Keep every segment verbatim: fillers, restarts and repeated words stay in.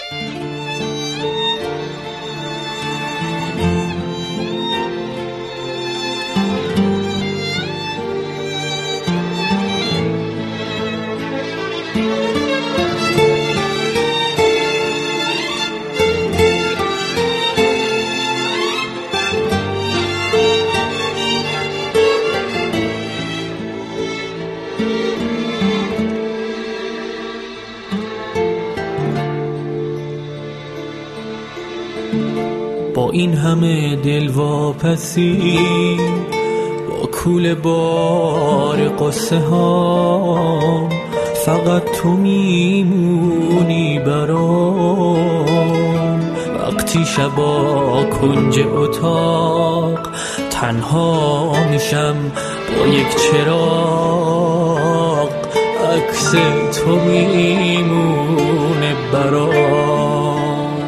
با این همه دلواپسی، با کول بار قصه ها، فقط تو میمونی برام. وقتی شبا کنج اتاق تنها میشم با یک چراغ، عکس تو میمونه برام.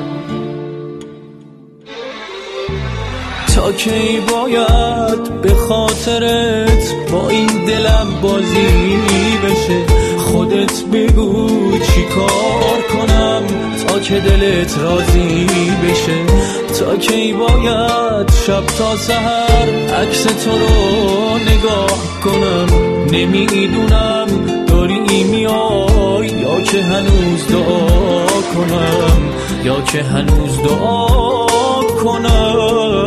تا کی باید به خاطرت با این دلم بازی بشه؟ خودت بگو چی کار کنم تا که دلت راضی بشه؟ تا کی باید شب تا سحر عکس تو رو نگاه کنم؟ نمیدونم داری میای یا که هنوز دعا کنم، یا که هنوز دعا کنم.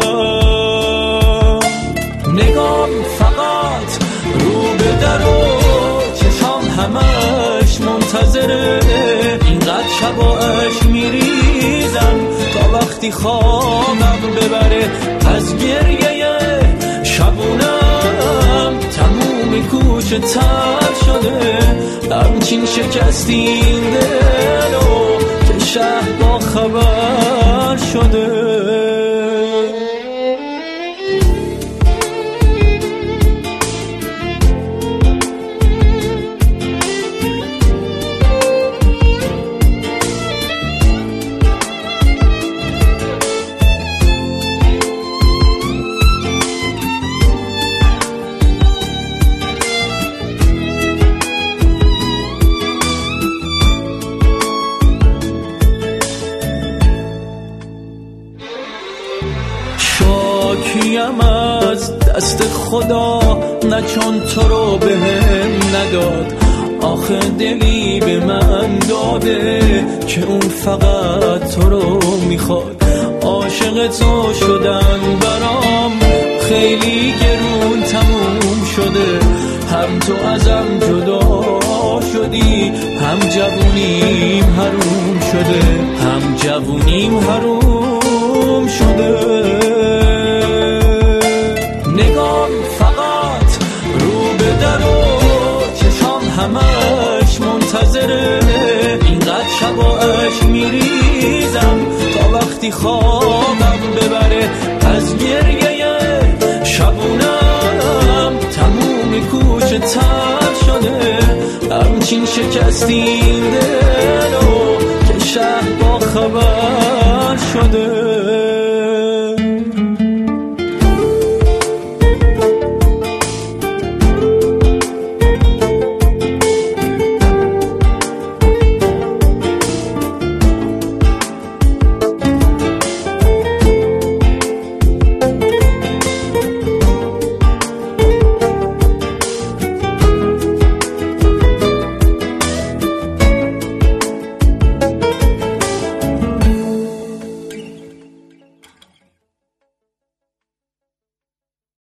نگام فقط رو به در و چشام همش منتظره، اینقدر شباش میریزم تا وقتی خوابم ببره. از گریه شبونم تموم کوچه تر شده، همچین شکستی این دلو که شهر با خبر شده. شاکیم از دست خدا، نه چون تو رو به هم نداد. آخه دلی به من داده که اون فقط تو رو میخواد. عاشق تو شدن برام خیلی گرون تموم شده، هم تو ازم جدا شدی، هم جوونیم حروم شده، هم جوونیم حروم شده. نگام فقط رو به در و چشام همش منتظره، اینقدر شباش میریزم تا وقتی خوابم ببره. از گریه شبونم تموم کوچه تر شده، همچین شکستی این دل